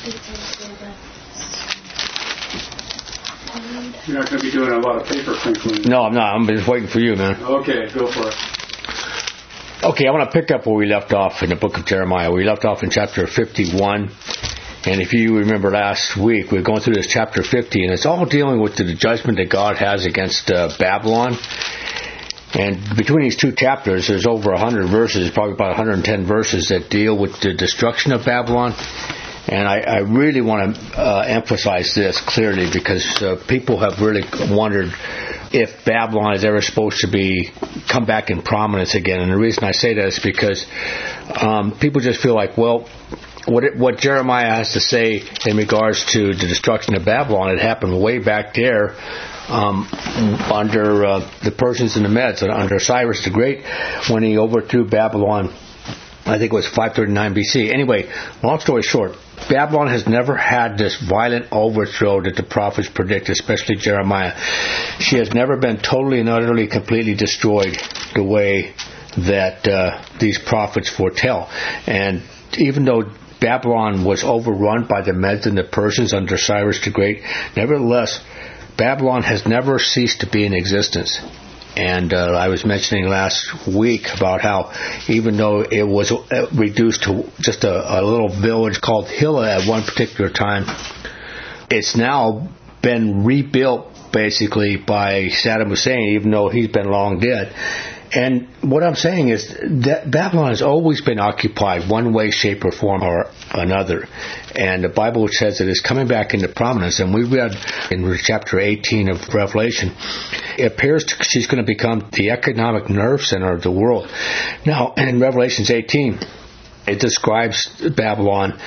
You're not going to be doing a lot of paper crinkling. No, I'm not. I'm just waiting for you, man. Okay, go for it. Okay, I want to pick up where we left off in the book of Jeremiah. We left off in chapter 51. And if you remember last week, we were going through this chapter 50, and it's all dealing with the judgment that God has against Babylon. And between these two chapters, there's over 100 verses, probably about 110 verses that deal with the destruction of Babylon. And I really want to emphasize this clearly because people have really wondered if Babylon is ever supposed to come back in prominence again. And the reason I say that is because people just feel like, well, what Jeremiah has to say in regards to the destruction of Babylon, it happened way back there under the Persians and the Medes, under Cyrus the Great, when he overthrew Babylon. I think it was 539 BC. Anyway, long story short, Babylon has never had this violent overthrow that the prophets predict, especially Jeremiah. She has never been totally and utterly, completely destroyed the way that these prophets foretell. And even though Babylon was overrun by the Medes and the Persians under Cyrus the Great, nevertheless, Babylon has never ceased to be in existence. And I was mentioning last week about how even though it was reduced to just a little village called Hilla at one particular time, it's now been rebuilt basically by Saddam Hussein, even though he's been long dead. And what I'm saying is that Babylon has always been occupied one way, shape, or form or another. And the Bible says it is coming back into prominence. And we read in chapter 18 of Revelation, it appears she's going to become the economic nerve center of the world. Now, in Revelations 18, it describes Babylon,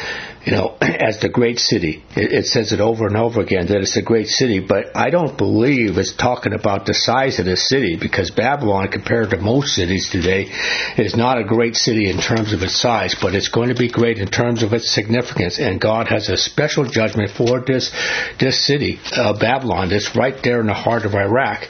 as the great city. It says it over and over again that it's a great city, but I don't believe it's talking about the size of the city, because Babylon, compared to most cities today, is not a great city in terms of its size, but it's going to be great in terms of its significance, and God has a special judgment for this city, Babylon, that's right there in the heart of Iraq.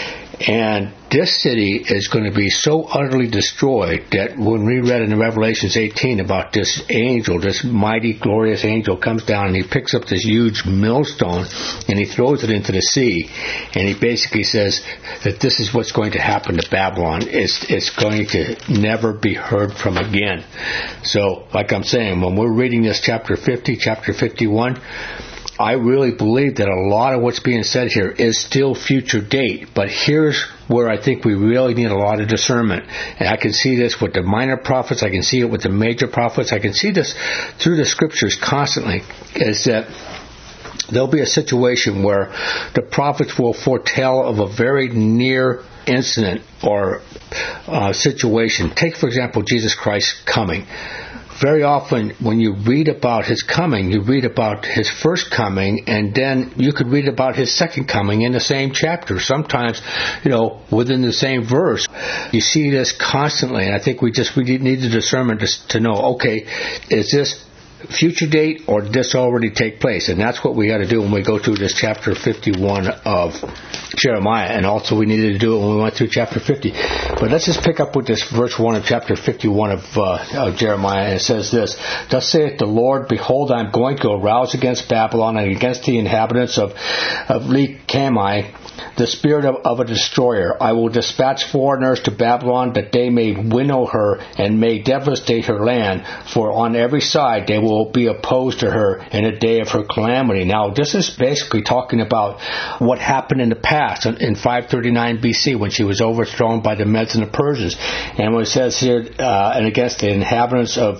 And this city is going to be so utterly destroyed that when we read in Revelations 18 about this angel, this mighty, glorious angel comes down and he picks up this huge millstone and he throws it into the sea. And he basically says that this is what's going to happen to Babylon. It's going to never be heard from again. So, like I'm saying, when we're reading this chapter 50, chapter 51, I really believe that a lot of what's being said here is still future date, but here's where I think we really need a lot of discernment. And I can see this with the minor prophets, I can see it with the major prophets, I can see this through the scriptures constantly, is that there'll be a situation where the prophets will foretell of a very near incident or situation. Take, for example, Jesus Christ coming. Very often, when you read about his coming, you read about his first coming, and then you could read about his second coming in the same chapter. Sometimes, within the same verse. You see this constantly, and I think we need the discernment to know, okay, is this future date or did this already take place? And that's what we got to do when we go through this chapter 51 of Jeremiah, and also we needed to do it when we went through chapter 50. But let's just pick up with this verse 1 of chapter 51 of Jeremiah, and it says this: Thus saith the Lord, behold, I am going to arouse against Babylon and against the inhabitants of Lech-Kamai the spirit of a destroyer. I will dispatch foreigners to Babylon that they may winnow her and may devastate her land, for on every side they will be opposed to her in a day of her calamity. Now, this is basically talking about what happened in the past, in 539 BC, when she was overthrown by the Medes and the Persians. And what it says here, and against the inhabitants of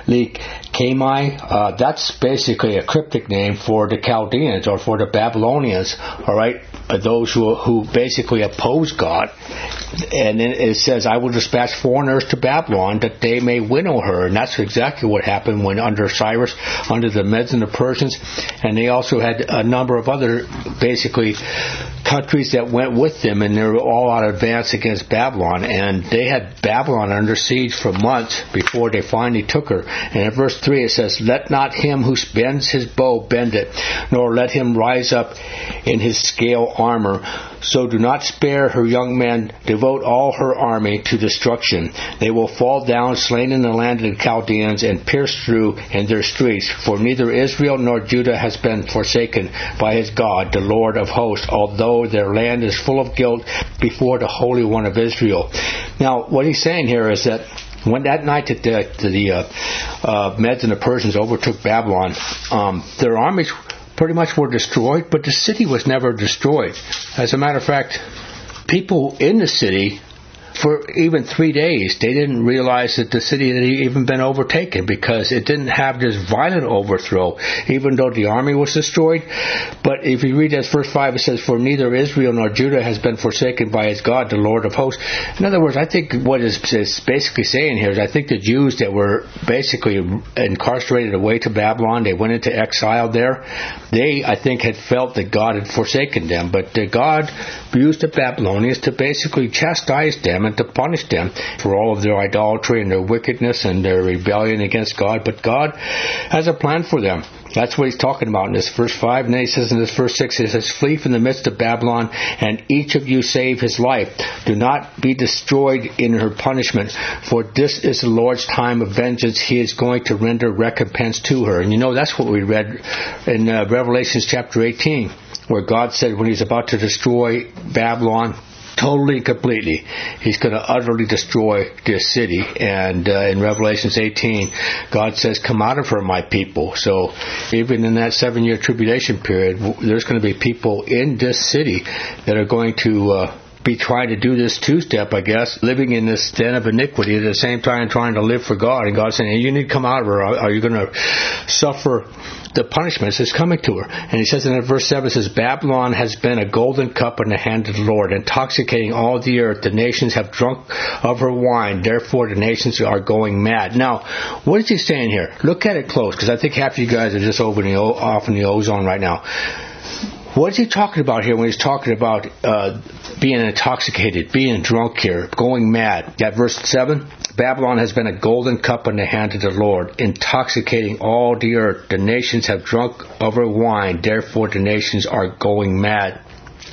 Lech-Kamai, that's basically a cryptic name for the Chaldeans or for the Babylonians, all right, those who basically oppose God. And then it says, I will dispatch foreigners to Babylon that they may winnow her. And that's exactly what happened when under Cyrus, under the Medes and the Persians. And they also had a number of other basically countries that went with them, and they were all out advance against Babylon, and they had Babylon under siege for months before they finally took her. And in verse 3 it says, "Let not him who bends his bow bend it, nor let him rise up in his scale armor. So do not spare her young men, devote all her army to destruction. They will fall down slain in the land of the Chaldeans and pierced through in their streets. For neither Israel nor Judah has been forsaken by his God, the Lord of hosts, although their land is full of guilt before the Holy One of Israel." Now, what he's saying here is that when that night that the Medes and the Persians overtook Babylon, their armies pretty much were destroyed, but the city was never destroyed. As a matter of fact, people in the city, for even 3 days, they didn't realize that the city had even been overtaken because it didn't have this violent overthrow, even though the army was destroyed. But if you read that verse 5, it says, "For neither Israel nor Judah has been forsaken by his God, the Lord of hosts." In other words, I think what it's basically saying here is I think the Jews that were basically incarcerated away to Babylon, they went into exile there, they, I think, had felt that God had forsaken them. But God used the Babylonians to basically chastise them and to punish them for all of their idolatry and their wickedness and their rebellion against God. But God has a plan for them. That's what he's talking about in this verse 5. And then he says in this verse 6, he says, "Flee from the midst of Babylon, and each of you save his life. Do not be destroyed in her punishment, for this is the Lord's time of vengeance. He is going to render recompense to her." And you know, that's what we read in Revelation chapter 18, where God said when he's about to destroy Babylon, totally and completely, he's going to utterly destroy this city. And in Revelation 18, God says, "Come out of her, my people." So even in that 7-year tribulation period, there's going to be people in this city that are going to be trying to do this two-step, I guess, living in this den of iniquity at the same time trying to live for God. And God's saying, "Hey, you need to come out of her. Are you going to suffer the punishment that's coming to her?" And he says in verse 7, it says, "Babylon has been a golden cup in the hand of the Lord, intoxicating all the earth. The nations have drunk of her wine. Therefore, the nations are going mad." Now, what is he saying here? Look at it close, because I think half of you guys are just off in the ozone right now. What is he talking about here when he's talking about being intoxicated, being drunk here, going mad? At verse 7, "Babylon has been a golden cup in the hand of the Lord, intoxicating all the earth. The nations have drunk of her wine. Therefore, the nations are going mad."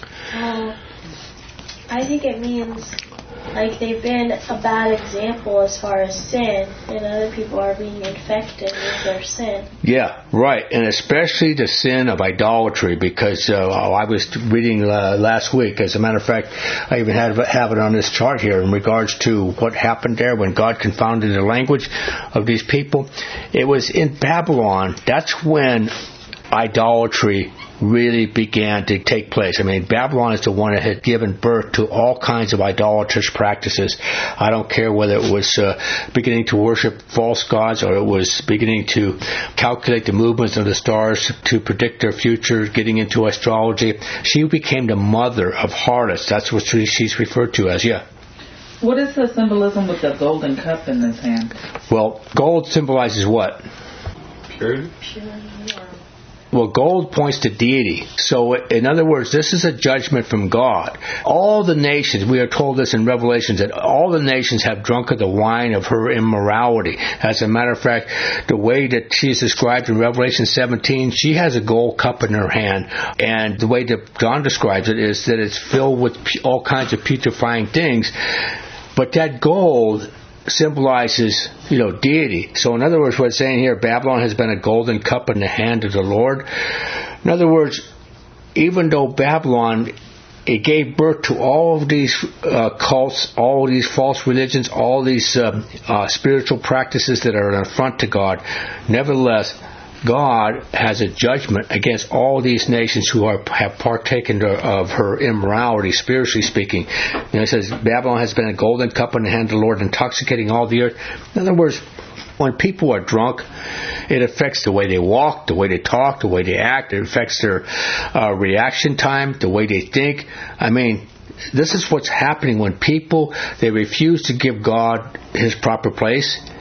I think it means like they've been a bad example as far as sin, and other people are being infected with their sin. Yeah, right, and especially the sin of idolatry, because I was reading last week, as a matter of fact, I even have it on this chart here in regards to what happened there when God confounded the language of these people. It was in Babylon. That's when idolatry really began to take place. I mean, Babylon is the one that had given birth to all kinds of idolatrous practices. I don't care whether it was beginning to worship false gods, or it was beginning to calculate the movements of the stars to predict their future, getting into astrology. She became the mother of harlots. That's what she's referred to as, yeah. What is the symbolism with the golden cup in his hand? Well, gold symbolizes what? Purity. Well, gold points to deity. So, in other words, this is a judgment from God. All the nations, we are told this in Revelations, that all the nations have drunk of the wine of her immorality. As a matter of fact, the way that she's described in Revelation 17, she has a gold cup in her hand. And the way that John describes it is that it's filled with all kinds of putrefying things. But that gold symbolizes, deity. So in other words, what it's saying here, Babylon has been a golden cup in the hand of the Lord. In other words, even though Babylon, it gave birth to all of these cults, all of these false religions, all these spiritual practices that are an affront to God, nevertheless, God has a judgment against all these nations who have partaken of her immorality, spiritually speaking. It says, Babylon has been a golden cup in the hand of the Lord, intoxicating all the earth. In other words, when people are drunk, it affects the way they walk, the way they talk, the way they act. It affects their reaction time, the way they think. I mean, this is what's happening when people, they refuse to give God His proper place.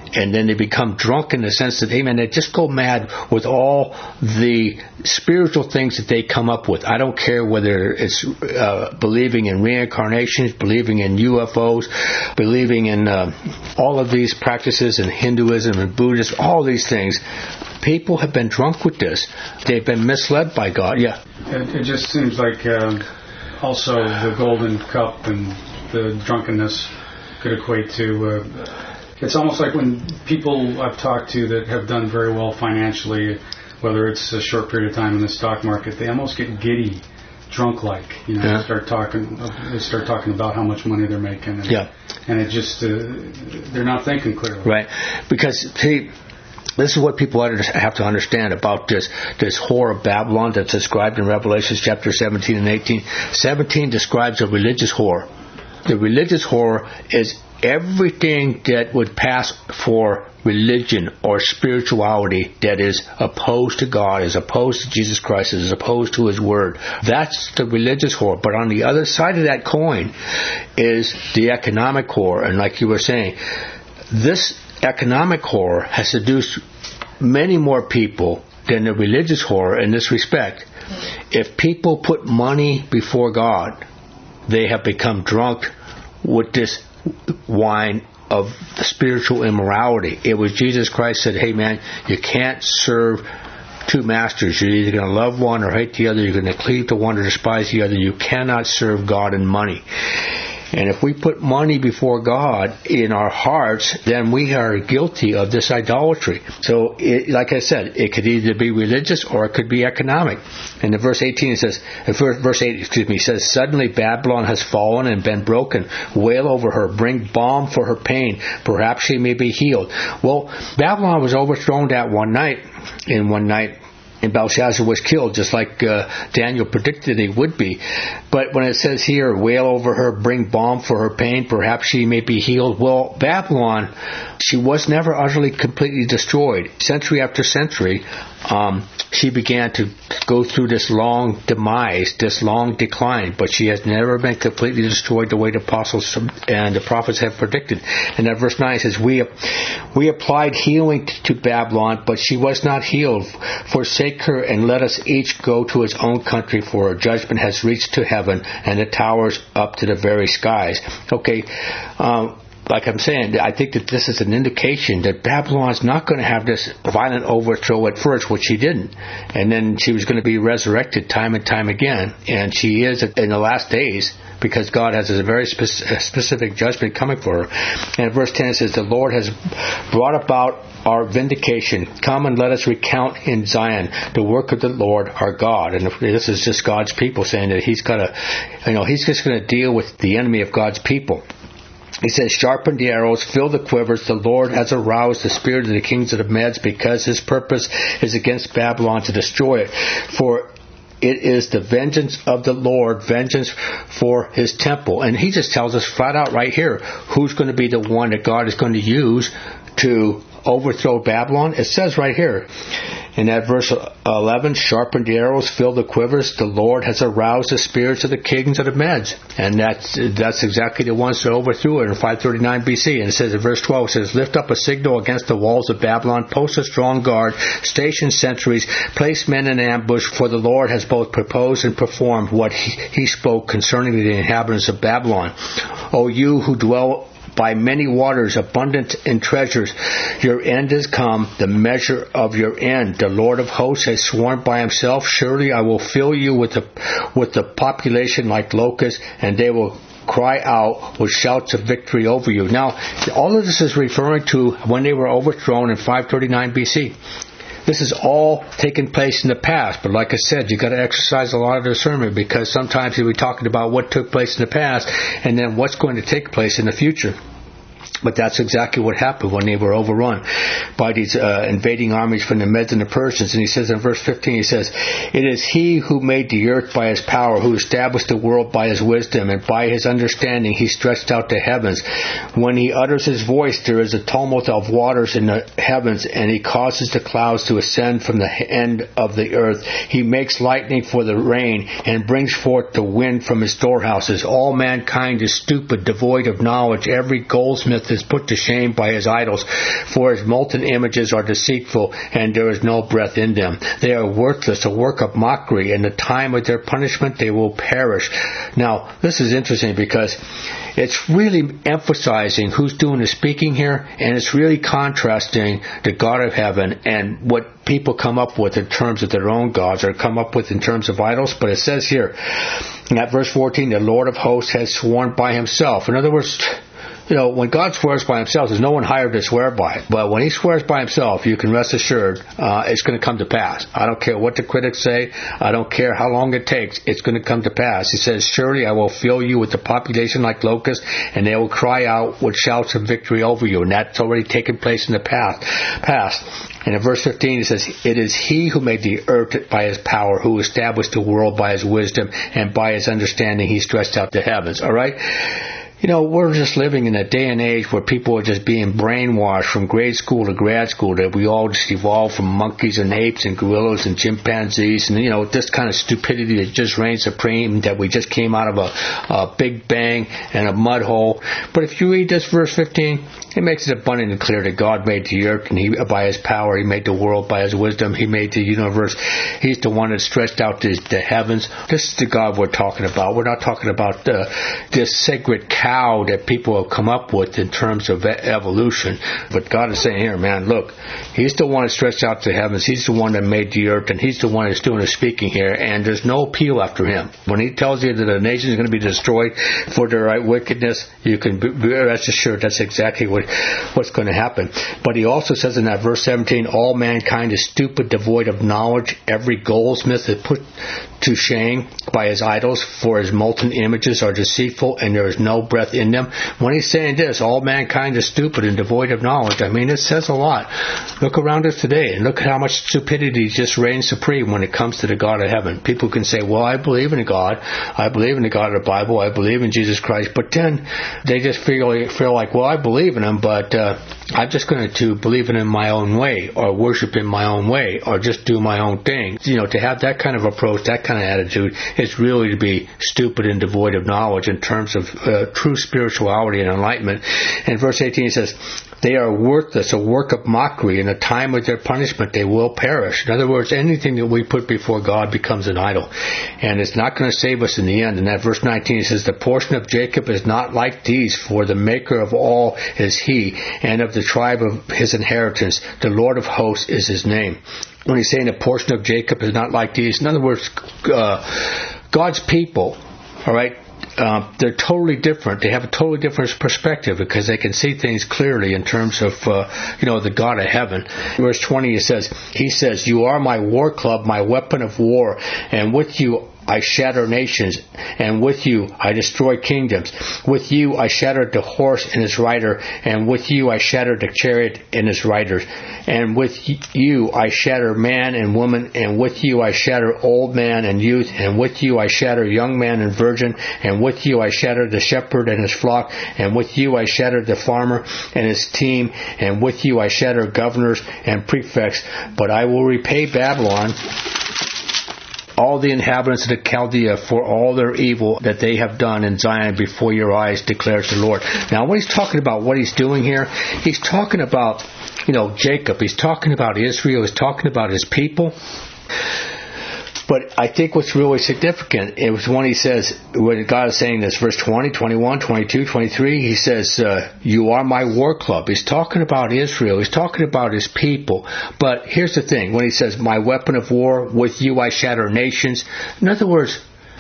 and then they become drunk in the sense that, amen, they just go mad with all the spiritual things that they come up with. I don't care whether it's believing in reincarnations, believing in UFOs, believing in all of these practices in Hinduism and Buddhism, all these things. People have been drunk with this. They've been misled by God. Yeah. It just seems like also the golden cup and the drunkenness could equate to... it's almost like when people I've talked to that have done very well financially, whether it's a short period of time in the stock market, they almost get giddy, drunk-like. Yeah. They start talking about how much money they're making. And, yeah. And it just... they're not thinking clearly. Right. Because, see... This is what people have to understand about this whore of Babylon that's described in Revelation chapter 17 and 18. 17 describes a religious whore. The religious whore is everything that would pass for religion or spirituality that is opposed to God, is opposed to Jesus Christ, is opposed to His Word. That's the religious whore. But on the other side of that coin is the economic whore. And like you were saying, this economic whore has seduced many more people than the religious whore in this respect. If people put money before God, they have become drunk with this wine of spiritual immorality. It was Jesus Christ said, hey man, you can't serve two masters. You're either going to love one or hate the other. You're going to cleave to one or despise the other. You cannot serve God and money. And if we put money before God in our hearts, then we are guilty of this idolatry. So, like I said, it could either be religious or it could be economic. And in verse 18 it says, it says, suddenly Babylon has fallen and been broken. Wail over her, bring balm for her pain. Perhaps she may be healed. Well, Babylon was overthrown that one night. And Belshazzar was killed, just like Daniel predicted he would be. But when it says here, wail over her, bring balm for her pain, perhaps she may be healed. Well, Babylon, she was never utterly, completely destroyed. Century after century, she began to go through this long demise, this long decline, but she has never been completely destroyed the way the apostles and the prophets have predicted. And that verse 9 says, we applied healing to Babylon, but she was not healed. Forsake her and let us each go to his own country, for her judgment has reached to heaven and the towers up to the very skies. Okay, like I'm saying, I think that this is an indication that Babylon's not going to have this violent overthrow at first, which she didn't. And then she was going to be resurrected time and time again. And she is in the last days, because God has a very specific judgment coming for her. And verse 10 says, the Lord has brought about our vindication. Come and let us recount in Zion the work of the Lord our God. And this is just God's people saying that He's just going to deal with the enemy of God's people. He says, sharpen the arrows, fill the quivers. The Lord has aroused the spirit of the kings of the Medes, because His purpose is against Babylon to destroy it. For it is the vengeance of the Lord, vengeance for His temple. And He just tells us flat out right here who's going to be the one that God is going to use to overthrow Babylon. It says right here in that verse 11, sharpen the arrows, fill the quivers. The Lord has aroused the spirits of the kings of the Medes. And that's exactly the ones that overthrew it in 539 BC. And it says in verse 12, it says, lift up a signal against the walls of Babylon, post a strong guard, station sentries, place men in ambush, for the Lord has both proposed and performed what he spoke concerning the inhabitants of Babylon. O you who dwell by many waters, abundant in treasures, your end is come, the measure of your end. The Lord of hosts has sworn by Himself, surely I will fill you with the population like locusts, and they will cry out with shouts of victory over you. Now, all of this is referring to when they were overthrown in 539 BC. This is all taken place in the past, but like I said, you've got to exercise a lot of discernment, because sometimes you'll be talking about what took place in the past and then what's going to take place in the future. But that's exactly what happened when they were overrun by these invading armies from the Medes and the Persians. And he says in verse 15, he says, it is He who made the earth by His power, who established the world by His wisdom, and by His understanding He stretched out the heavens. When He utters His voice, there is a tumult of waters in the heavens, and He causes the clouds to ascend from the end of the earth. He makes lightning for the rain, and brings forth the wind from His storehouses. All mankind is stupid, devoid of knowledge. Every goldsmith earth is put to shame by his idols, for his molten images are deceitful, and there is no breath in them. They are worthless, a work of mockery. In the time of their punishment they will perish. Now, this is interesting because it's really emphasizing who's doing the speaking here, and it's really contrasting the God of heaven and what people come up with in terms of their own gods or come up with in terms of idols. But it says here, in that verse 14, the Lord of hosts has sworn by himself. In other words, when God swears by himself, there's no one hired to swear by. But when he swears by himself, you can rest assured it's going to come to pass. I don't care what the critics say. I don't care how long it takes. It's going to come to pass. He says, surely I will fill you with the population like locusts, and they will cry out with shouts of victory over you. And that's already taken place in the past. And in verse 15 it says, it is he who made the earth by his power, who established the world by his wisdom, and by his understanding he stretched out the heavens. All right? We're just living in a day and age where people are just being brainwashed from grade school to grad school, that we all just evolved from monkeys and apes and gorillas and chimpanzees, and this kind of stupidity that just reigns supreme, that we just came out of a big bang and a mud hole. But if you read this verse 15, it makes it abundantly clear that God made the earth, and by his power he made the world, by his wisdom he made the universe. He's the one that stretched out the heavens. This is the God we're talking about. We're not talking about this sacred cow that people have come up with in terms of evolution. But God is saying here, man, look, he's the one that stretched out the heavens. He's the one that made the earth, and he's the one that's doing the speaking here, and there's no appeal after him. When he tells you that a nation is going to be destroyed for their right wickedness, you can be rest assured that's exactly what's going to happen. But he also says in that verse 17, all mankind is stupid, devoid of knowledge. Every goldsmith is put to shame by his idols, for his molten images are deceitful, and there is no breath in them. When he's saying this, all mankind is stupid and devoid of knowledge, I mean, it says a lot. Look around us today and look at how much stupidity just reigns supreme when it comes to the God of heaven. People can say, well, I believe in a God. I believe in the God of the Bible. I believe in Jesus Christ. But then they just feel like, well, I believe in him, but I'm just going to believe in him my own way, or worship in my own way, or just do my own thing. To have that kind of approach, that kind of attitude, is really to be stupid and devoid of knowledge in terms of true spirituality and enlightenment. And verse 18 says, they are worthless, a work of mockery. In the time of their punishment they will perish. In other words, anything that we put before God becomes an idol, and it's not going to save us in the end. And that verse 19 says, the portion of Jacob is not like these, for the maker of all is he, and of the tribe of his inheritance the Lord of hosts is his name. When he's saying a portion of Jacob is not like these, in other words, God's people, all right, they're totally different. They have a totally different perspective because they can see things clearly in terms of, the God of heaven. Verse 20, he says, you are my war club, my weapon of war, and with you I shatter nations, and with you I destroy kingdoms. With you I shattered the horse and his rider, and with you I shattered the chariot and his riders. And with you I shatter man and woman, and with you I shatter old man and youth, and with you I shatter young man and virgin, and with you I shatter the shepherd and his flock, and with you I shatter the farmer and his team, and with you I shatter governors and prefects. But I will repay Babylon, all the inhabitants of the Chaldea, for all their evil that they have done in Zion before your eyes, declares the Lord. Now, when he's talking about what he's doing here, he's talking about, Jacob. He's talking about Israel. He's talking about his people. But I think what's really significant is when he says, when God is saying this, verse 20, 21, 22, 23, he says, you are my war club. He's talking about Israel. He's talking about his people. But here's the thing. When he says, my weapon of war, with you I shatter nations. In other words,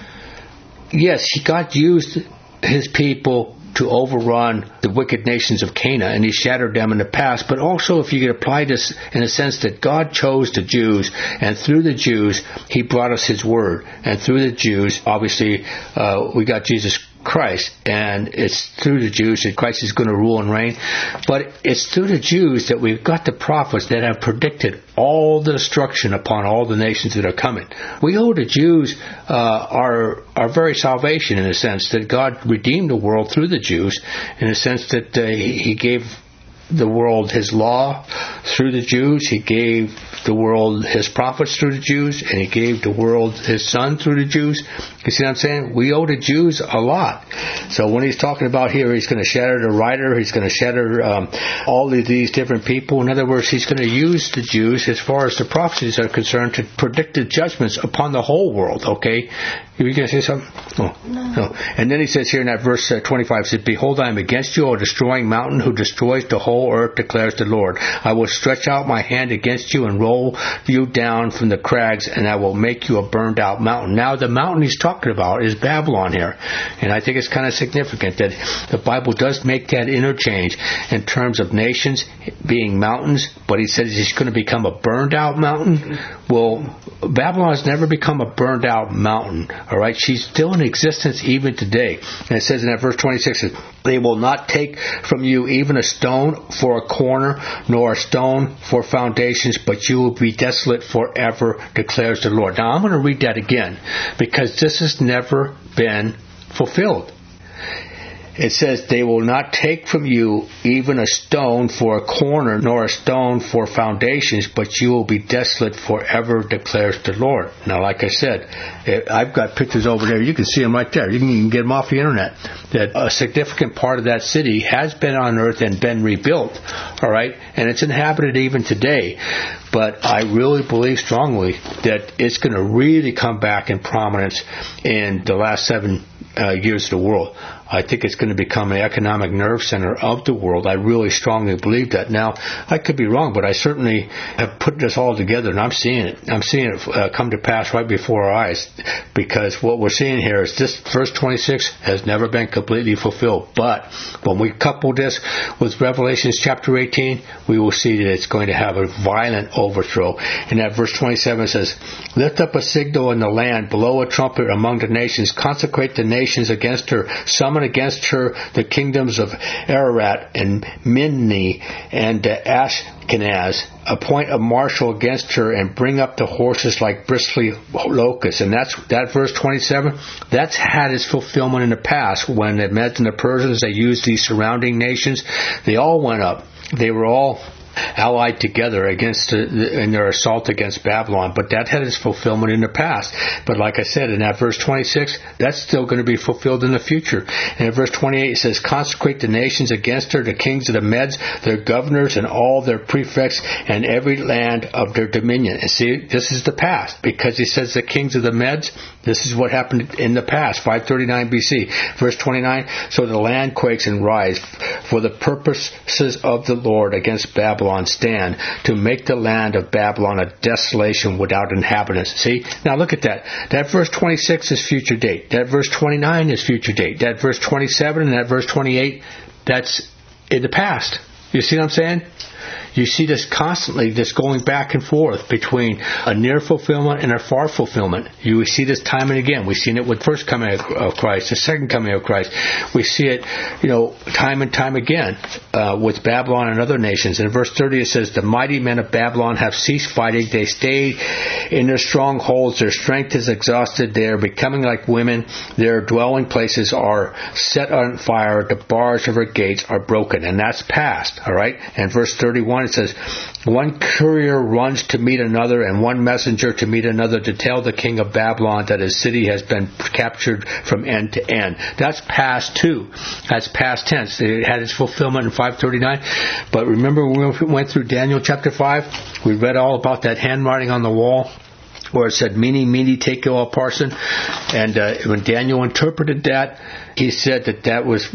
yes, God used his people to overrun the wicked nations of Canaan, and he shattered them in the past. But also, if you could apply this in a sense that God chose the Jews, and through the Jews, he brought us his word. And through the Jews, obviously, we got Jesus Christ, and it's through the Jews that Christ is going to rule and reign. But it's through the Jews that we've got the prophets that have predicted all the destruction upon all the nations that are coming. We owe the Jews our very salvation, in a sense that God redeemed the world through the Jews, in a sense that he gave the world His law through the Jews. He gave the world His prophets through the Jews, and He gave the world His Son through the Jews. You see what I'm saying? We owe the Jews a lot. So when He's talking about here, He's going to shatter the writer, He's going to shatter all of these different people. In other words, He's going to use the Jews, as far as the prophecies are concerned, to predict the judgments upon the whole world, okay? You going to say something? Oh, no. And then He says here in that verse 25, it says, "Behold, I am against you, O destroying mountain, who destroys the whole earth, declares the Lord. I will stretch out my hand against you and roll you down from the crags, and I will make you a burned out mountain." Now, the mountain He's talking about is Babylon here. And I think it's kind of significant that the Bible does make that interchange in terms of nations being mountains, but He says it's going to become a burned out mountain. Well, Babylon has never become a burned out mountain. All right, she's still in existence even today. And it says in that verse 26, "They will not take from you even a stone for a corner, nor a stone for foundations, but you will be desolate forever, declares the Lord." Now I'm going to read that again, because this has never been fulfilled. It says, "They will not take from you even a stone for a corner, nor a stone for foundations, but you will be desolate forever, declares the Lord." Now, like I said, I've got pictures over there. You can see them right there. You can get them off the internet. That a significant part of that city has been on earth and been rebuilt. All right? And it's inhabited even today. But I really believe strongly that it's going to really come back in prominence in the last 7 years of the world. I think it's going to become an economic nerve center of the world. I really strongly believe that. Now, I could be wrong, but I certainly have put this all together, and I'm seeing it. I'm seeing it come to pass right before our eyes, because what we're seeing here is this verse 26 has never been completely fulfilled. But when we couple this with Revelation chapter 18, we will see that it's going to have a violent overthrow. And that verse 27 says, "Lift up a signal in the land, blow a trumpet among the nations, consecrate the nations against her, summon against her the kingdoms of Ararat and Minni and Ashkenaz, appoint a marshal against her, and bring up the horses like bristly locusts." And that verse 27, that's had its fulfillment in the past when the Medes and the Persians, they used these surrounding nations. They all went up. They were all allied together in their assault against Babylon, but that had its fulfillment in the past. But like I said, in that verse 26, that's still going to be fulfilled in the future. And in verse 28, it says, "Consecrate the nations against her, the kings of the Medes, their governors, and all their prefects, and every land of their dominion." And see, this is the past, because He says the kings of the Medes, this is what happened in the past, 539 BC. Verse 29, "So the land quakes and rise, for the purposes of the Lord against Babylon stand, to make the land of Babylon a desolation without inhabitants." See, now look at that. That verse 26 is future date. That verse 29 is future date. That verse 27 and that verse 28, that's in the past. You see what I'm saying? You see this constantly, this going back and forth between a near fulfillment and a far fulfillment. You see this time and again. We've seen it with the first coming of Christ, the second coming of Christ. We see it, time and time again with Babylon and other nations. In verse 30 it says, "The mighty men of Babylon have ceased fighting. They stay in their strongholds. Their strength is exhausted. They are becoming like women. Their dwelling places are set on fire. The bars of her gates are broken." And that's past, all right? And verse 31, it says, "One courier runs to meet another, and one messenger to meet another, to tell the king of Babylon that his city has been captured from end to end." That's past too. That's past tense. It had its fulfillment in 539. But remember when we went through Daniel chapter 5, we read all about that handwriting on the wall, where it said, "Mene, mene, tekel, upharsin." And when Daniel interpreted that, he said that was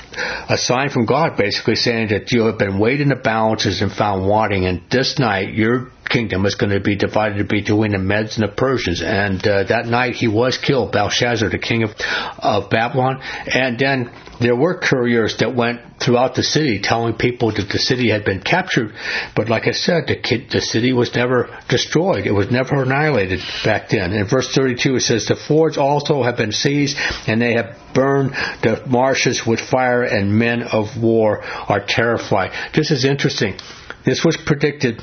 a sign from God, basically saying that you have been weighed in the balances and found wanting, and this night your kingdom is going to be divided between the Medes and the Persians. And that night he was killed, Belshazzar, the king of Babylon. And then there were couriers that went throughout the city telling people that the city had been captured. But like I said, the city was never destroyed. It was never annihilated back then. In verse 32 it says, "The fords also have been seized, and they have burned the marshes with fire, and men of war are terrified." This is interesting. This was predicted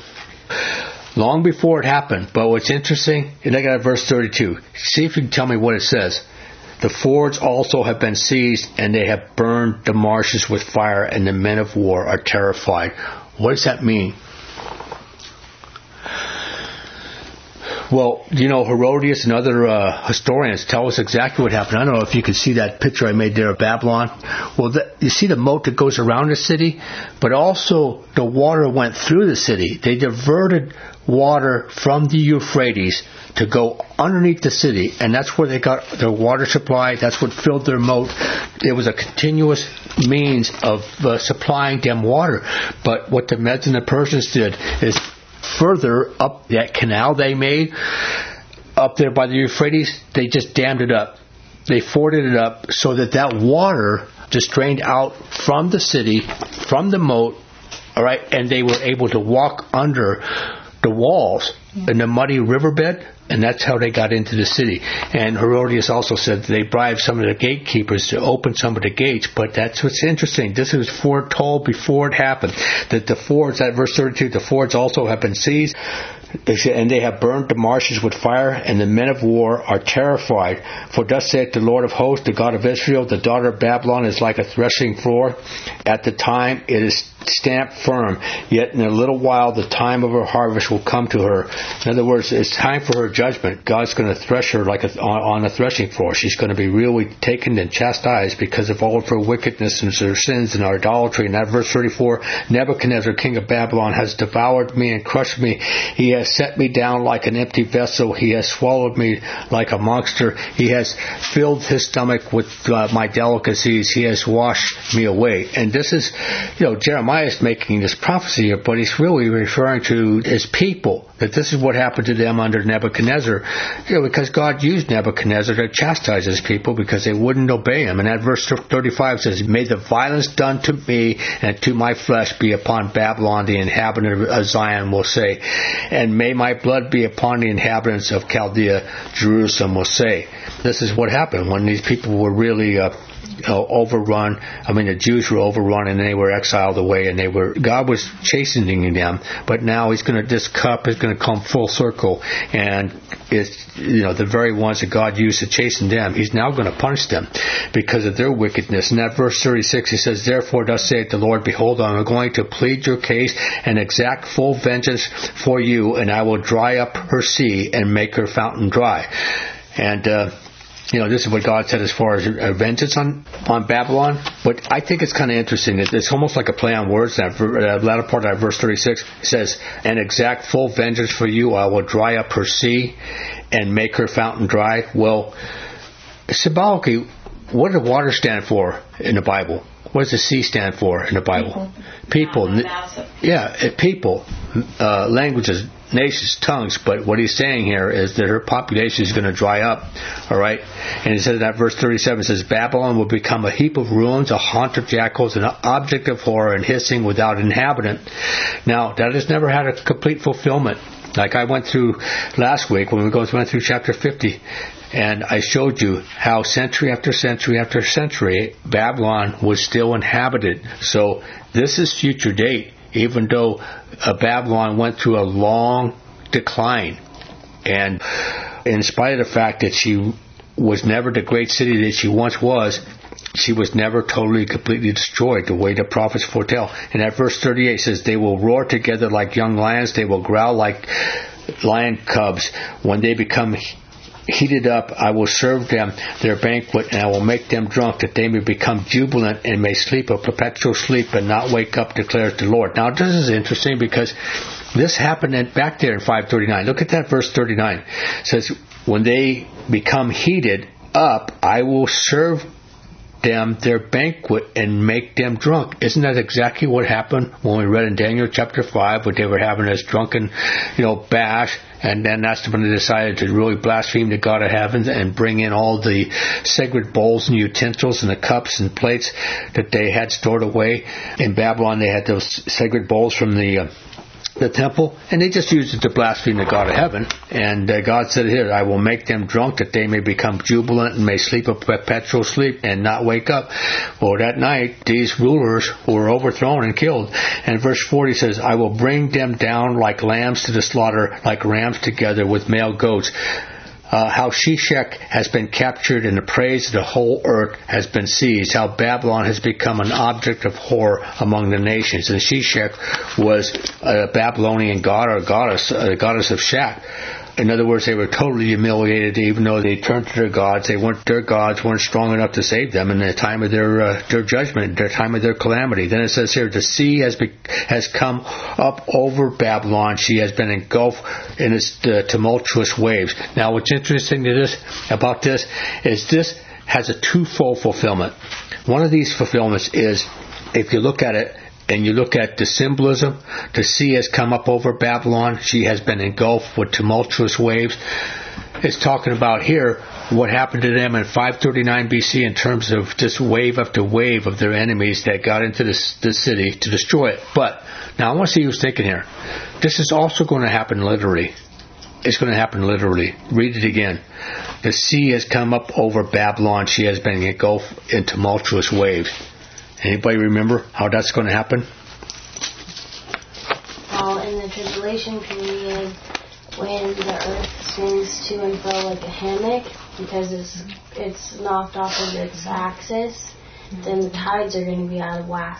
long before it happened. But what's interesting, and I got verse 32. See if you can tell me what it says. The fords also have been seized, and they have burned the marshes with fire, and the men of war are terrified. What does that mean? Well, Herodias and other historians tell us exactly what happened. I don't know if you can see that picture I made there of Babylon. Well, you see the moat that goes around the city, but also the water went through the city. They diverted water from the Euphrates to go underneath the city, and that's where they got their water supply. That's what filled their moat. It was a continuous means of supplying them water. But what the Medes and the Persians did is further up that canal they made up there by the Euphrates, they just dammed it up. They forded it up so that water just drained out from the city, from the moat, all right, and they were able to walk under the walls in the muddy riverbed, and that's how they got into the city. And Herodias also said they bribed some of the gatekeepers to open some of the gates, but that's what's interesting. This was foretold before it happened, that the fords, at verse 32, the fords also have been seized, and they have burned the marshes with fire, and the men of war are terrified. For thus saith the Lord of hosts, the God of Israel, the daughter of Babylon is like a threshing floor. At the time it is stamped firm, yet in a little while the time of her harvest will come to her. In other words, it's time for her judgment. God's going to thresh her like on a threshing floor. She's going to be really taken and chastised because of all of her wickedness and her sins and idolatry. And that verse 34, Nebuchadnezzar, king of Babylon, has devoured me and crushed me. He has set me down like an empty vessel. He has swallowed me like a monster. He has filled his stomach with my delicacies. He has washed me away. And this is, Jeremiah is making this prophecy here, but he's really referring to his people, that this is what happened to them under Nebuchadnezzar, because God used Nebuchadnezzar to chastise his people because they wouldn't obey him. And that verse 35 says, may the violence done to me and to my flesh be upon Babylon, the inhabitant of Zion will say, and may my blood be upon the inhabitants of Chaldea, Jerusalem will say. This is what happened when these people were really overrun. The Jews were overrun and they were exiled away, and God was chastening them, but now this cup is going to come full circle, and it's, the very ones that God used to chasten them, he's now going to punish them because of their wickedness. And that verse 36, he says, therefore thus saith the Lord, behold, I am going to plead your case and exact full vengeance for you, and I will dry up her sea and make her fountain dry. And this is what God said as far as vengeance on Babylon. But I think it's kind of interesting. It's almost like a play on words. That latter part of that verse 36 says, an exact full vengeance for you. I will dry up her sea and make her fountain dry. Well, symbolically, what does the water stand for in the Bible? What does the sea stand for in the Bible? People. Yeah, people. Languages, nations, tongues. But what he's saying here is that her population is going to dry up. All right? And he says that verse 37 says, Babylon will become a heap of ruins, a haunt of jackals, an object of horror, and hissing without inhabitant. Now, that has never had a complete fulfillment. Like I went through last week when we went through chapter 50. And I showed you how century after century after century, Babylon was still inhabited. So this is future date, even though Babylon went through a long decline. And in spite of the fact that she was never the great city that she once was, she was never totally, completely destroyed, the way the prophets foretell. And at verse 38 says, they will roar together like young lions. They will growl like lion cubs. When they become heated up, I will serve them their banquet, and I will make them drunk, that they may become jubilant and may sleep a perpetual sleep and not wake up, declares the Lord. Now, this is interesting because this happened back there in 539. Look at that verse 39. It says, when they become heated up, I will serve them their banquet and make them drunk. Isn't that exactly what happened when we read in Daniel chapter 5, when they were having this drunken, bash, and then that's when they decided to really blaspheme the God of heaven and bring in all the sacred bowls and utensils and the cups and plates that they had stored away. In Babylon, they had those sacred bowls from the temple, and they just used it to blaspheme the God of heaven. And God said here, I will make them drunk, that they may become jubilant and may sleep a perpetual sleep and not wake up. Well, that night, these rulers were overthrown and killed. And verse 40 says, I will bring them down like lambs to the slaughter, like rams together with male goats. how Sheshach has been captured and the praise of the whole earth has been seized, how Babylon has become an object of horror among the nations. And Sheshach was a Babylonian god or goddess, a goddess of Shak. In other words, they were totally humiliated, even though they turned to their gods. Their gods weren't strong enough to save them in the time of their judgment, their time of their calamity. Then it says here, the sea has come up over Babylon. She has been engulfed in its tumultuous waves. Now, what's interesting about this is this has a twofold fulfillment. One of these fulfillments is, if you look at it, and you look at the symbolism, the sea has come up over Babylon. She has been engulfed with tumultuous waves. It's talking about here what happened to them in 539 BC in terms of just wave after wave of their enemies that got into this city to destroy it. But now I want to see who's thinking here. This is also going to happen literally. It's going to happen literally. Read it again. The sea has come up over Babylon. She has been engulfed in tumultuous waves. Anybody remember how that's going to happen? Well, in the tribulation period, when the earth swings to and fro like a hammock, because it's knocked off of its axis, then the tides are going to be out of whack.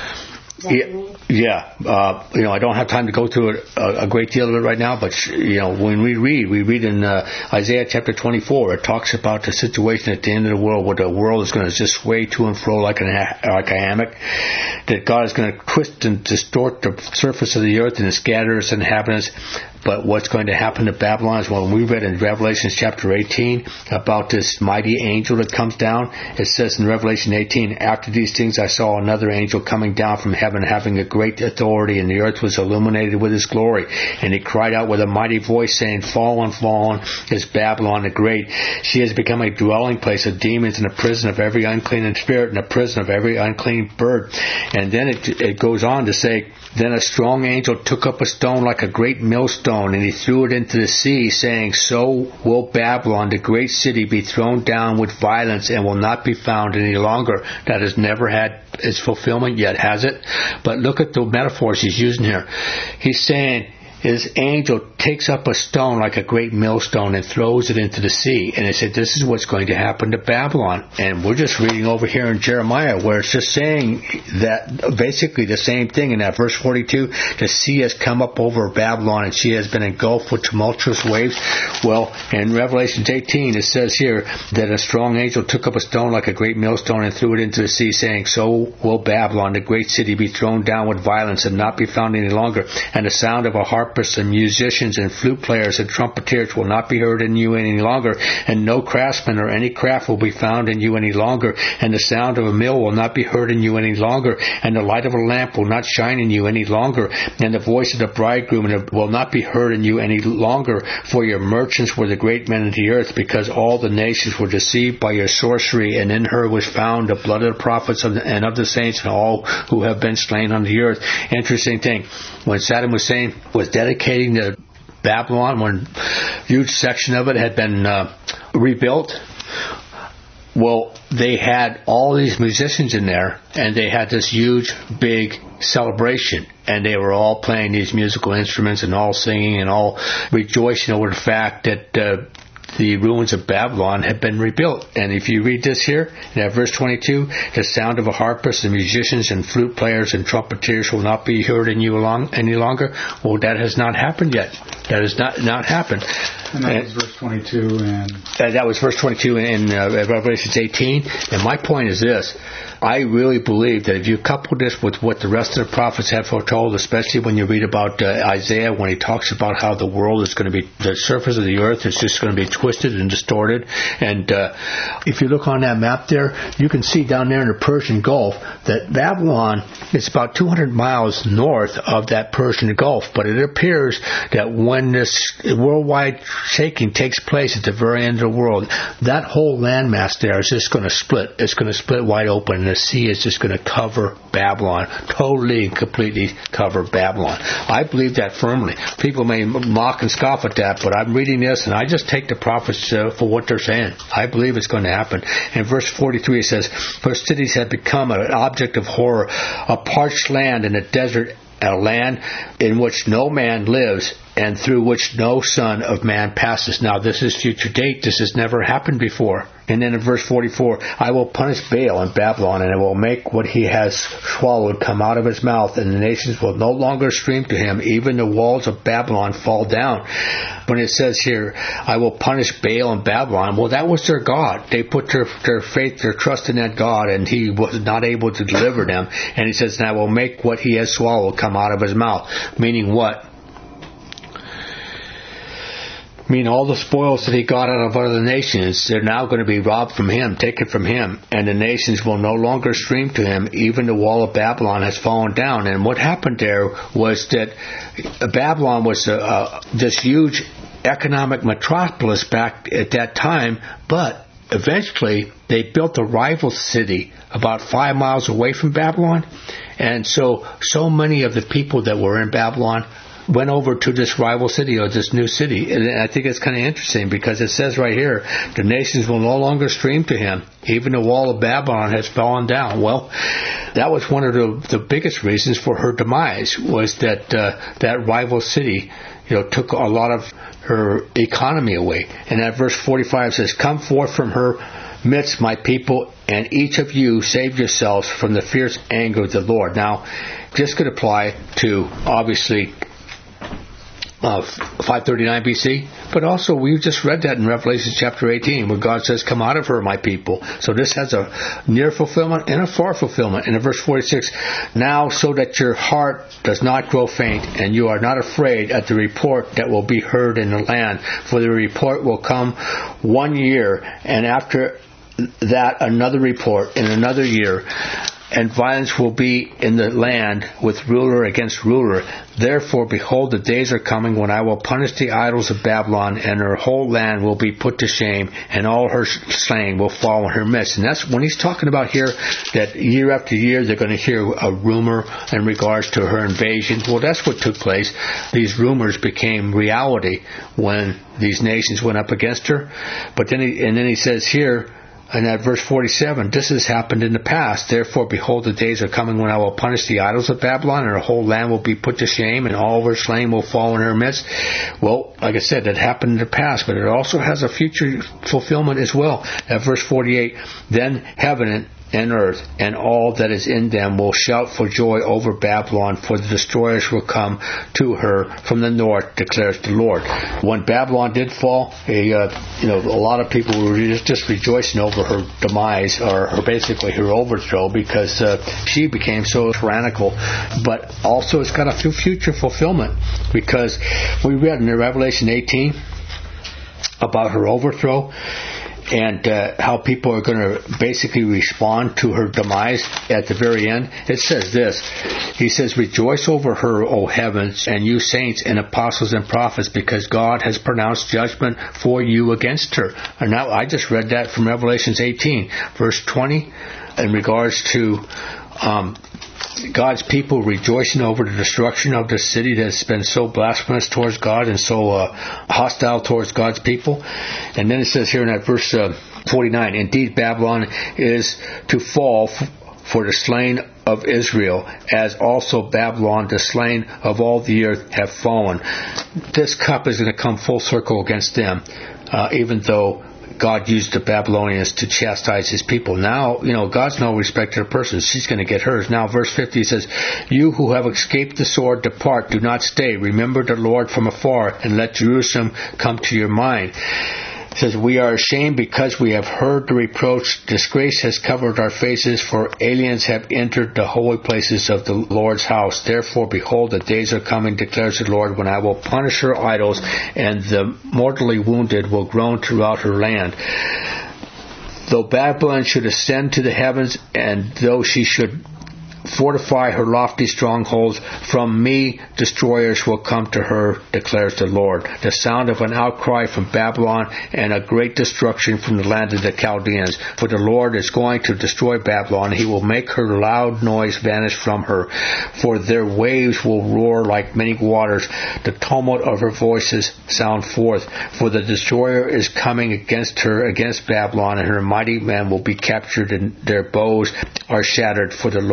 Yeah. I don't have time to go through it, a great deal of it right now, but, when we read in Isaiah chapter 24, it talks about the situation at the end of the world where the world is going to just sway to and fro like a hammock, that God is going to twist and distort the surface of the earth and scatter its inhabitants. But what's going to happen to Babylon is when we read in Revelation chapter 18 about this mighty angel that comes down. It says in Revelation 18, after these things I saw another angel coming down from heaven having a great authority, and the earth was illuminated with his glory. And he cried out with a mighty voice, saying, Fallen, fallen is Babylon the Great. She has become a dwelling place of demons and a prison of every unclean spirit and a prison of every unclean bird. And then it goes on to say, Then a strong angel took up a stone like a great millstone, and he threw it into the sea, saying, So will Babylon, the great city, be thrown down with violence and will not be found any longer. That has never had its fulfillment yet, has it? But look at the metaphors he's using here. He's saying, his angel takes up a stone like a great millstone and throws it into the sea. And he said, this is what's going to happen to Babylon. And we're just reading over here in Jeremiah where it's just saying that basically the same thing in that verse 42. The sea has come up over Babylon and she has been engulfed with tumultuous waves. Well, in Revelation 18 it says here that a strong angel took up a stone like a great millstone and threw it into the sea, saying, So will Babylon, the great city, be thrown down with violence and not be found any longer. And the sound of a harp and musicians and flute players and trumpeters will not be heard in you any longer, and no craftsman or any craft will be found in you any longer, and the sound of a mill will not be heard in you any longer, and the light of a lamp will not shine in you any longer, and the voice of the bridegroom will not be heard in you any longer, for your merchants were the great men of the earth, because all the nations were deceived by your sorcery, and in her was found the blood of the prophets and of the saints and all who have been slain on the earth. Interesting thing, when Saddam Hussein was dedicating to Babylon, when a huge section of it had been rebuilt, well, they had all these musicians in there, and they had this huge, big celebration, and they were all playing these musical instruments and all singing and all rejoicing over the fact that the ruins of Babylon had been rebuilt. And if you read this here, in that verse 22, the sound of a harpist and musicians and flute players and trumpeters will not be heard in you any longer. Well, that has not happened yet. That has not happened. And that was verse 22. That was verse 22 in Revelation 18. And my point is this. I really believe that if you couple this with what the rest of the prophets have foretold, especially when you read about Isaiah, when he talks about how the world is going to be, the surface of the earth is just going to be twisted and distorted. And if you look on that map there, you can see down there in the Persian Gulf that Babylon is about 200 miles north of that Persian Gulf. But it appears that when this worldwide shaking takes place at the very end of the world, that whole landmass there is just going to split. It's going to split wide open, and the sea is just going to cover Babylon, totally and completely cover Babylon. I believe that firmly. People may mock and scoff at that, but I'm reading this, and I just take the prophets for what they're saying. I believe it's going to happen. In verse 43 it says, For cities have become an object of horror, a parched land and a desert, a land in which no man lives, and through which no son of man passes. Now, this is future date. This has never happened before. And then in verse 44, I will punish Baal in Babylon, and I will make what he has swallowed come out of his mouth, and the nations will no longer stream to him. Even the walls of Babylon fall down. When it says here, I will punish Baal in Babylon, well, that was their God. They put their faith, their trust in that God, and he was not able to deliver them. And he says, and I will make what he has swallowed come out of his mouth. Meaning what? Meaning all the spoils that he got out of other nations, they're now going to be robbed from him, taken from him, and the nations will no longer stream to him. Even the wall of Babylon has fallen down. And what happened there was that Babylon was this huge economic metropolis back at that time, but eventually they built a rival city about 5 miles away from Babylon. And so many of the people that were in Babylon went over to this rival city, or this new city. And I think it's kind of interesting because it says right here, the nations will no longer stream to him. Even the wall of Babylon has fallen down. Well, that was one of the biggest reasons for her demise, was that that rival city, took a lot of her economy away. And that verse 45 says, come forth from her midst, my people, and each of you save yourselves from the fierce anger of the Lord. Now, this could apply to, obviously, 539 BC, but also we've just read that in Revelation chapter 18, where God says, come out of her, my people. So this has a near fulfillment and a far fulfillment. And in verse 46, now so that your heart does not grow faint, and you are not afraid at the report that will be heard in the land, for the report will come 1 year, and after that another report in another year. And violence will be in the land with ruler against ruler. Therefore, behold, the days are coming when I will punish the idols of Babylon, and her whole land will be put to shame, and all her slain will fall in her midst. And that's when he's talking about here that year after year they're going to hear a rumor in regards to her invasion. Well, that's what took place. These rumors became reality when these nations went up against her. But then he says here, and at verse 47, this has happened in the past. Therefore, behold, the days are coming when I will punish the idols of Babylon, and her whole land will be put to shame, and all of her slain will fall in her midst. Well, like I said, that happened in the past, but it also has a future fulfillment as well. At verse 48, then heaven and earth and all that is in them will shout for joy over Babylon, for the destroyers will come to her from the north, declares the Lord. When Babylon did fall, a lot of people were just rejoicing over her demise, or basically her overthrow, because she became so tyrannical. But also it's got a future fulfillment, because we read in Revelation 18 about her overthrow, and how people are going to basically respond to her demise at the very end. It says this. He says, rejoice over her, O heavens, and you saints and apostles and prophets, because God has pronounced judgment for you against her. And now I just read that from Revelation 18, verse 20, in regards to God's people rejoicing over the destruction of the city that's been so blasphemous towards God and so hostile towards God's people. And then it says here in that verse 49, indeed Babylon is to fall for the slain of Israel, as also Babylon, the slain of all the earth, have fallen. This cup is going to come full circle against them, even though God used the Babylonians to chastise his people. Now, God's no respecter of persons. She's going to get hers. Now, verse 50 says, you who have escaped the sword, depart, do not stay. Remember the Lord from afar, and let Jerusalem come to your mind. It says, we are ashamed because we have heard the reproach. Disgrace has covered our faces, for aliens have entered the holy places of the Lord's house. Therefore, behold, the days are coming, declares the Lord, when I will punish her idols, and the mortally wounded will groan throughout her land. Though Babylon should ascend to the heavens, and though she should fortify her lofty strongholds, from me destroyers will come to her, declares the Lord. The sound of an outcry from Babylon, and a great destruction from the land of the Chaldeans. For the Lord is going to destroy Babylon. He will make her loud noise vanish from her. For their waves will roar like many waters. The tumult of her voices sound forth. For the destroyer is coming against her, against Babylon, and her mighty men will be captured, and their bows are shattered. For the Lord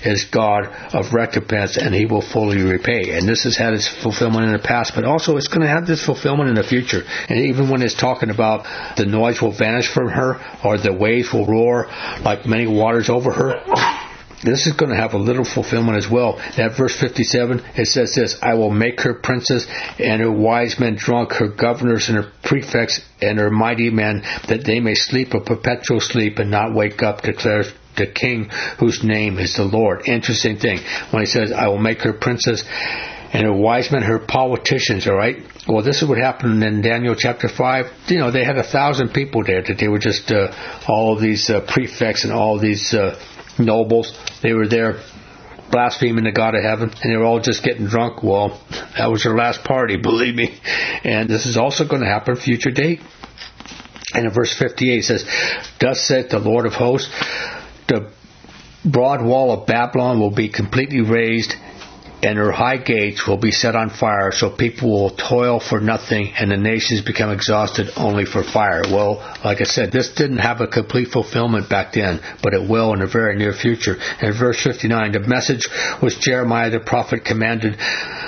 is God of recompense, and He will fully repay. And this has had its fulfillment in the past, but also it's going to have this fulfillment in the future. And even when it's talking about the noise will vanish from her, or the waves will roar like many waters over her, this is going to have a little fulfillment as well. At verse 57, it says this: I will make her princess and her wise men drunk, her governors and her prefects and her mighty men, that they may sleep a perpetual sleep and not wake up, declares the King whose name is the Lord. Interesting thing. When he says, I will make her princess and her wise men, her politicians, all right? Well, this is what happened in Daniel chapter 5. You know, they had 1,000 people there that they were just all of these prefects and all of these nobles. They were there blaspheming the God of heaven, and they were all just getting drunk. Well, that was their last party, believe me. And this is also going to happen future date. And in verse 58 it says, Thus saith the Lord of hosts, the broad wall of Babylon will be completely razed, and her high gates will be set on fire, so people will toil for nothing, and the nations become exhausted only for fire. Well, like I said, this didn't have a complete fulfillment back then, but it will in the very near future. And in verse 59, the message which Jeremiah the prophet commanded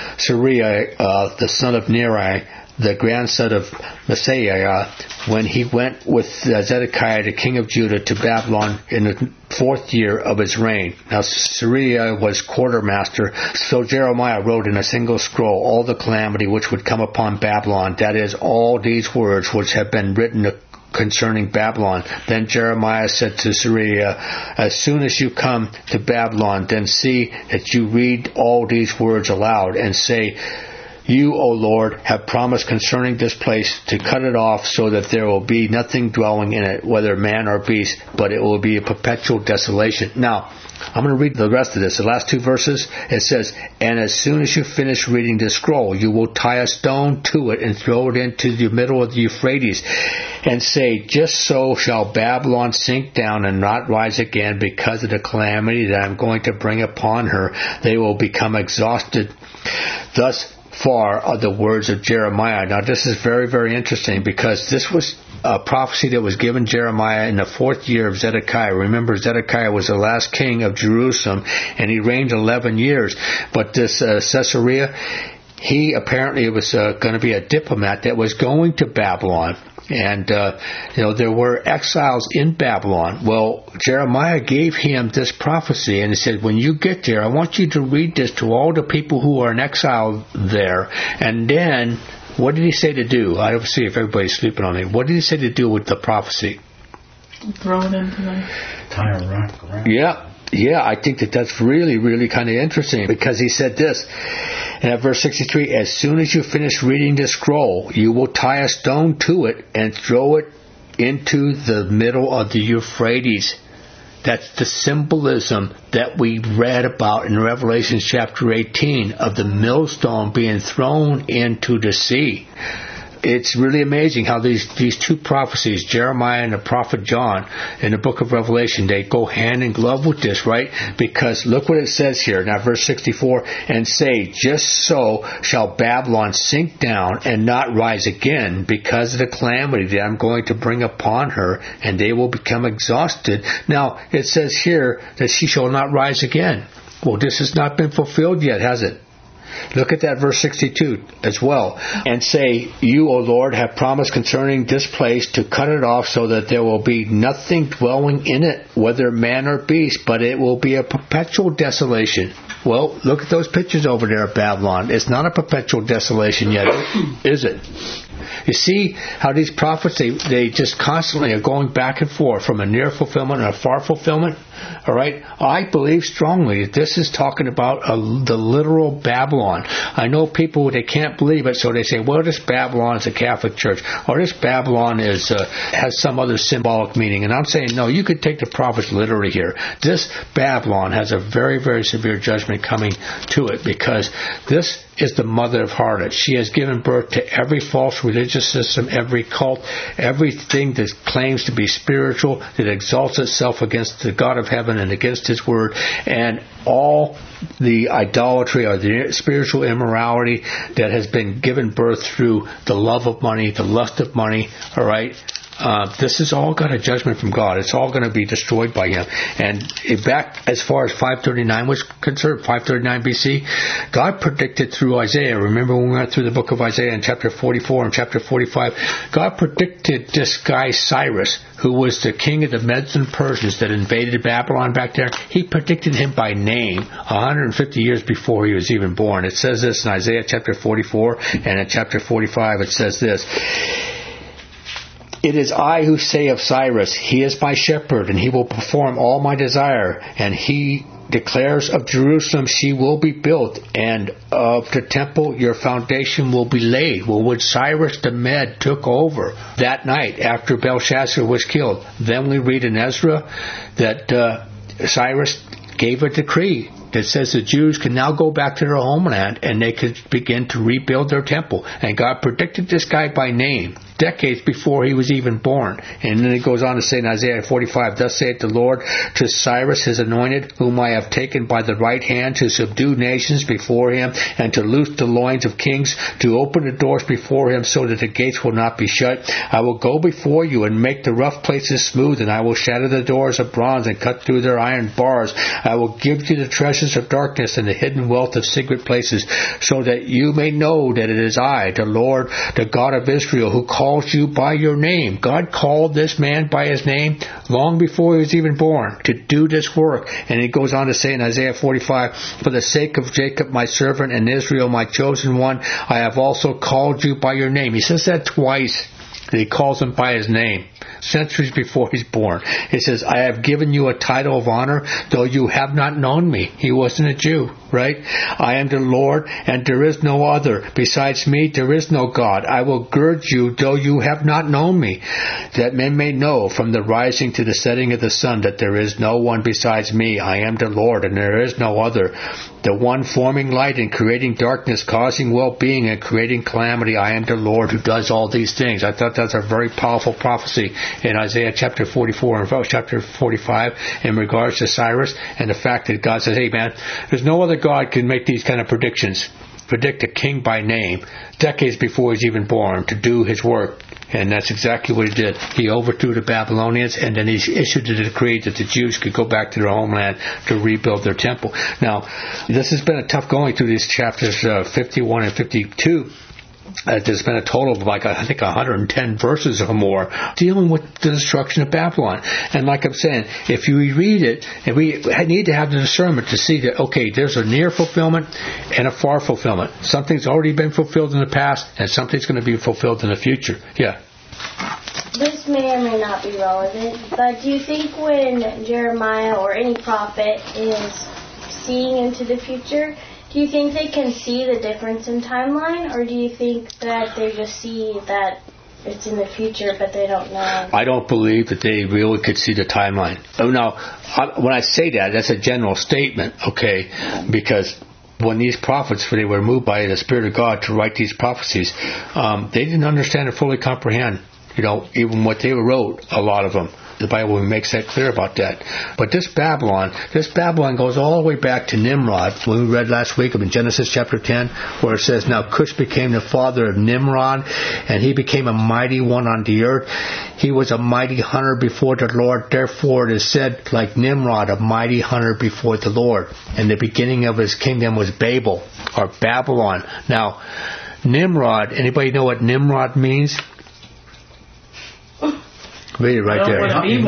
Seraiah, the son of Neri, the grandson of Messiah, when he went with Zedekiah, the king of Judah, to Babylon in the 4th year of his reign. Now, Seraiah was quartermaster, so Jeremiah wrote in a single scroll all the calamity which would come upon Babylon, that is, all these words which have been written concerning Babylon. Then Jeremiah said to Seraiah, As soon as you come to Babylon, then see that you read all these words aloud, and say, You, O Lord, have promised concerning this place to cut it off, so that there will be nothing dwelling in it, whether man or beast, but it will be a perpetual desolation. Now, I'm going to read the rest of this. The last 2 verses, it says, And as soon as you finish reading this scroll, you will tie a stone to it and throw it into the middle of the Euphrates, and say, Just so shall Babylon sink down and not rise again, because of the calamity that I'm going to bring upon her. They will become exhausted. Thus far are the words of Jeremiah. Now, this is very, very interesting, because this was a prophecy that was given Jeremiah in the 4th year of Zedekiah. Remember, Zedekiah was the last king of Jerusalem, and he reigned 11 years. But this Caesarea, he apparently was going to be a diplomat that was going to Babylon. And, there were exiles in Babylon. Well, Jeremiah gave him this prophecy, and he said, when you get there, I want you to read this to all the people who are in exile there. And then, what did he say to do? I don't see if everybody's sleeping on me. What did he say to do with the prophecy? Throw it into the... Tie a rock around. Yeah, I think that's really, really kind of interesting, because he said this. And at verse 63, As soon as you finish reading this scroll, you will tie a stone to it and throw it into the middle of the Euphrates. That's the symbolism that we read about in Revelation chapter 18 of the millstone being thrown into the sea. It's really amazing how these 2 prophecies, Jeremiah and the prophet John, in the book of Revelation, they go hand in glove with this, right? Because look what it says here, now verse 64, And say, Just so shall Babylon sink down and not rise again, because of the calamity that I'm going to bring upon her, and they will become exhausted. Now, it says here that she shall not rise again. Well, this has not been fulfilled yet, has it? Look at that verse 62 as well. And say, You, O Lord, have promised concerning this place to cut it off, so that there will be nothing dwelling in it, whether man or beast, but it will be a perpetual desolation. Well, look at those pictures over there of Babylon. It's not a perpetual desolation yet, is it? You see how these prophets, they just constantly are going back and forth from a near fulfillment and a far fulfillment? All right? I believe strongly that this is talking about the literal Babylon. I know people, they can't believe it, so they say, well, this Babylon is a Catholic church, or this Babylon has some other symbolic meaning. And I'm saying, no, you could take the prophets literally here. This Babylon has a very, very severe judgment coming to it, because this is the mother of harlots. She has given birth to every false religious system, every cult, everything that claims to be spiritual, that exalts itself against the God of heaven and against His Word, and all the idolatry or the spiritual immorality that has been given birth through the love of money, the lust of money, all right? This is all got a judgment from God. It's all going to be destroyed by Him. And back as far as 539 was concerned, 539 BC, God predicted through Isaiah. Remember when we went through the book of Isaiah in chapter 44 and chapter 45? God predicted this guy Cyrus, who was the king of the Medes and Persians that invaded Babylon back there. He predicted him by name 150 years before he was even born. It says this in Isaiah chapter 44, and in chapter 45 it says this: "It is I who say of Cyrus, he is my shepherd, and he will perform all my desire. And he declares of Jerusalem, she will be built, and of the temple your foundation will be laid." Well, when Cyrus the Mede took over that night after Belshazzar was killed, then we read in Ezra that Cyrus gave a decree that says the Jews can now go back to their homeland and they could begin to rebuild their temple. And God predicted this guy by name decades before he was even born. And then it goes on to say in Isaiah 45, "Thus saith the Lord to Cyrus his anointed, whom I have taken by the right hand to subdue nations before him, and to loose the loins of kings, to open the doors before him, so that the gates will not be shut. I will go before you and make the rough places smooth, and I will shatter the doors of bronze and cut through their iron bars. I will give you the treasures of darkness and the hidden wealth of secret places, so that you may know that it is I, the Lord, the God of Israel, who calls you by your name." God called this man by his name long before he was even born to do this work. And it goes on to say in Isaiah 45, "For the sake of Jacob my servant and Israel my chosen one, I have also called you by your name." He says that twice. He calls him by his name, centuries before he's born. He says, "I have given you a title of honor, though you have not known me." He wasn't a Jew, right? "I am the Lord, and there is no other. Besides me, there is no God. I will gird you, though you have not known me, that men may know from the rising to the setting of the sun that there is no one besides me. I am the Lord, and there is no other. The one forming light and creating darkness, causing well-being and creating calamity. I am the Lord who does all these things." I thought that's a very powerful prophecy in Isaiah chapter 44 and chapter 45 in regards to Cyrus, and the fact that God says, "Hey man, there's no other God can make these kind of predictions. Predict a king by name decades before he's even born to do his work." And that's exactly what he did. He overthrew the Babylonians, and then he issued a decree that the Jews could go back to their homeland to rebuild their temple. Now, this has been a tough going through these chapters 51 and 52. There's been a total of I think 110 verses or more dealing with the destruction of Babylon. And like I'm saying, if you read it, and we need to have the discernment to see that, okay, there's a near fulfillment and a far fulfillment. Something's already been fulfilled in the past, and something's going to be fulfilled in the future. Yeah. This may or may not be relevant, but do you think when Jeremiah or any prophet is seeing into the future, do you think they can see the difference in timeline, or do you think that they just see that it's in the future but they don't know? I don't believe that they really could see the timeline. Now, when I say that, that's a general statement, okay, because when these prophets, they were moved by the Spirit of God to write these prophecies, they didn't understand or fully comprehend, even what they wrote, a lot of them. The Bible makes that clear about that. But this Babylon goes all the way back to Nimrod. When we read last week in Genesis chapter 10, where it says, "Now Cush became the father of Nimrod, and he became a mighty one on the earth. He was a mighty hunter before the Lord. Therefore it is said, like Nimrod, a mighty hunter before the Lord. And the beginning of his kingdom was Babel," or Babylon. Now, Nimrod, anybody know what Nimrod means? Read it right there.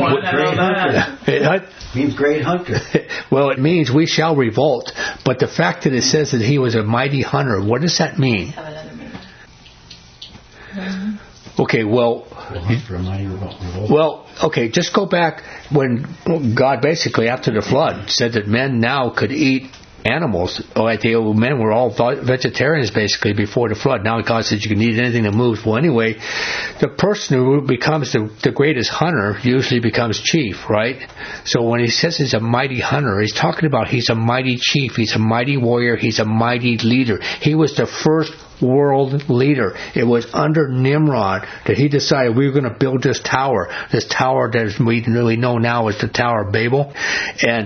It means great hunter. Well, it means we shall revolt. But the fact that it says that he was a mighty hunter, what does that mean? Okay, okay, just go back when God basically, after the flood, said that men now could eat animals. Men were all vegetarians basically before the flood. Now God says you can eat anything that moves. Well, anyway, the person who becomes the greatest hunter usually becomes chief, right? So when he says he's a mighty hunter, he's talking about he's a mighty chief, he's a mighty warrior, he's a mighty leader. He was the first world leader. It was under Nimrod that he decided we were going to build this tower that we know now as the Tower of Babel. And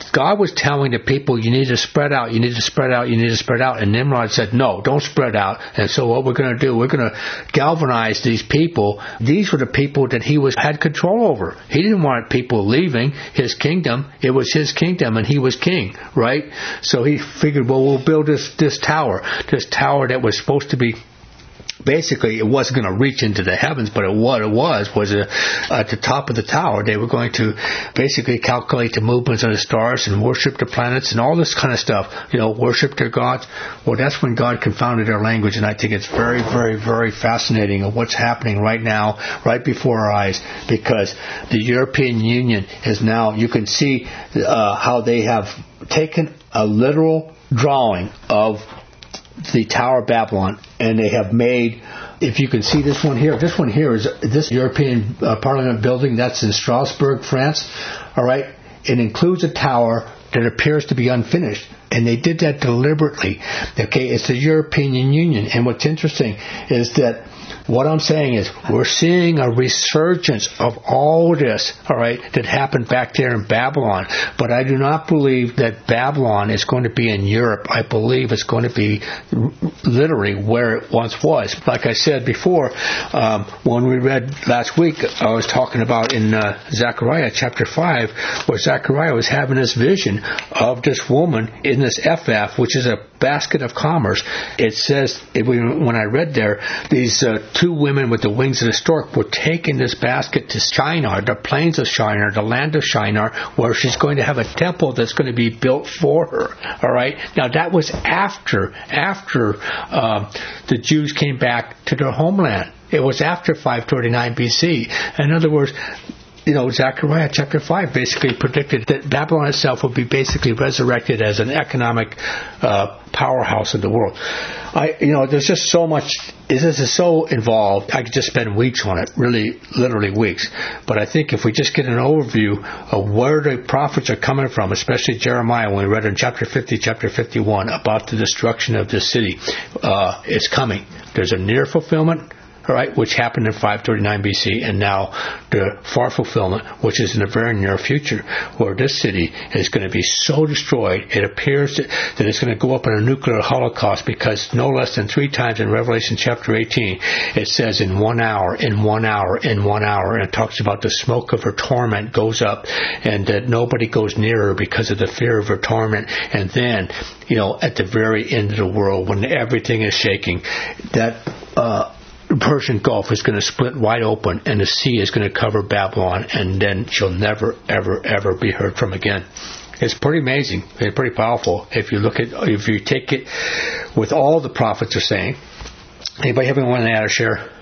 God was telling the people, you need to spread out, you need to spread out, you need to spread out. And Nimrod said, no, don't spread out. And so what we're going to do, we're going to galvanize these people. These were the people that he had control over. He didn't want people leaving his kingdom. It was his kingdom, and he was king, right? So he figured, well, we'll build this tower that was supposed to be, basically, it wasn't going to reach into the heavens, but what it was at the top of the tower, they were going to basically calculate the movements of the stars and worship the planets and all this kind of stuff, worship their gods. Well, that's when God confounded their language, and I think it's very, very, very fascinating of what's happening right now, right before our eyes, because the European Union is now, you can see how they have taken a literal drawing of the Tower of Babylon, and they have made, if you can see this one here is this European Parliament building that's in Strasbourg, France. All right, it includes a tower that appears to be unfinished, and they did that deliberately. Okay, it's the European Union, and what's interesting is that what I'm saying is we're seeing a resurgence of all this, all right, that happened back there in Babylon. But I do not believe that Babylon is going to be in Europe. I believe it's going to be literally where it once was. Like I said before, when we read last week, I was talking about in Zechariah chapter 5, where Zechariah was having this vision of this woman in this Ephah, which is a basket of commerce. It says, when I read there, these two women with the wings of the stork were taking this basket to Shinar, the plains of Shinar, the land of Shinar, where she's going to have a temple that's going to be built for her. All right. Now that was after the Jews came back to their homeland. It was after 539 BC. In other words, Zechariah chapter 5 basically predicted that Babylon itself would be basically resurrected as an economic powerhouse of the world. There's just so much. This is so involved. I could just spend weeks on it, really, literally weeks. But I think if we just get an overview of where the prophets are coming from, especially Jeremiah, when we read in chapter 50, chapter 51, about the destruction of this city, it's coming. There's a near fulfillment, all right, which happened in 539 BC, and now the far fulfillment, which is in the very near future, where this city is going to be so destroyed, it appears that it's going to go up in a nuclear holocaust, because no less than 3 times in Revelation chapter 18, it says in 1 hour, in 1 hour, in 1 hour, and it talks about the smoke of her torment goes up, and that nobody goes near her because of the fear of her torment. And then, at the very end of the world, when everything is shaking, that the Persian Gulf is going to split wide open, and the sea is going to cover Babylon, and then she'll never, ever, ever be heard from again. It's pretty amazing. It's pretty powerful if you take it with all the prophets are saying. Anybody have anyone to add or share?